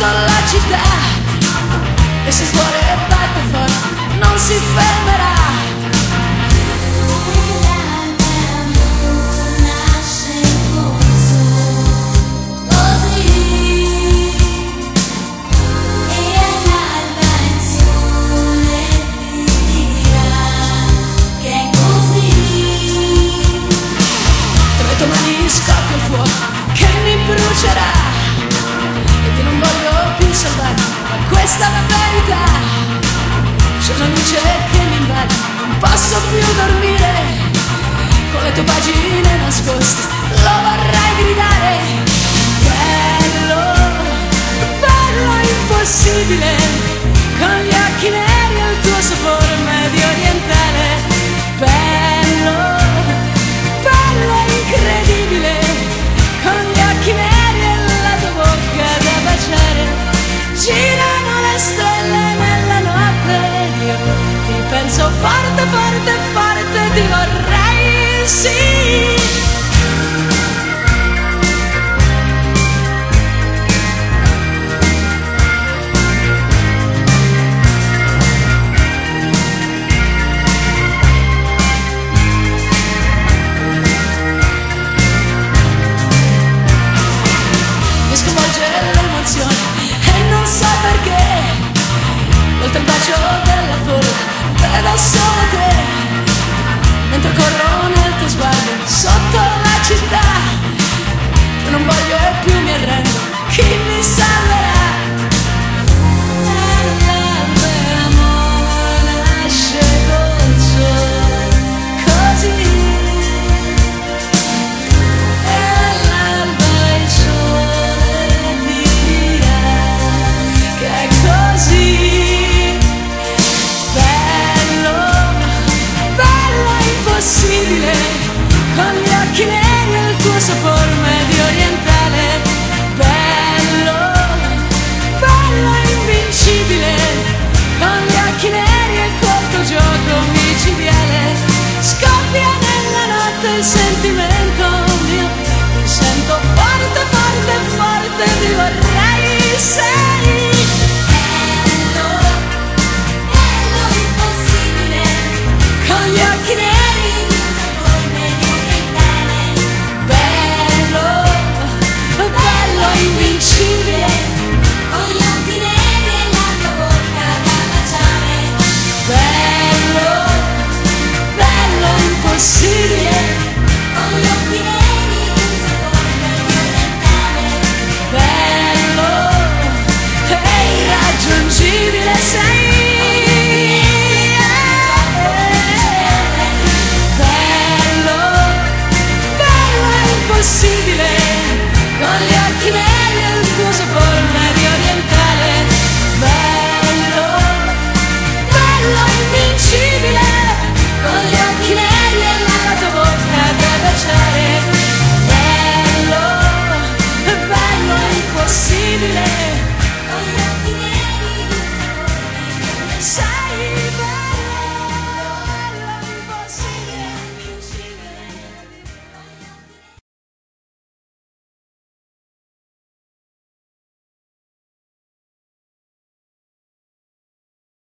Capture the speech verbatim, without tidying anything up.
sotto la città, e se il cuore batte forte non si fermerà. Domani scoppia il fuoco che mi brucerà, ed io non voglio più salvarmi da questa verità. C'è una luce che mi invade, non posso più dormire, con le tue pagine nascoste lo vorrei gridare. Bello, bello impossibile, con gli occhi neri e il tuo sapore medio orientale. Bello, incredibile, con gli occhi neri e la tua bocca da baciare. Girano le stelle nella notte ed io ti penso forte, forte, forte, ti vorrei, sì. E non so perché, oltre il bacio della folla vedo solo te, mentre corro nel tuo sguardo sotto la città. Io non voglio e più mi arrendo,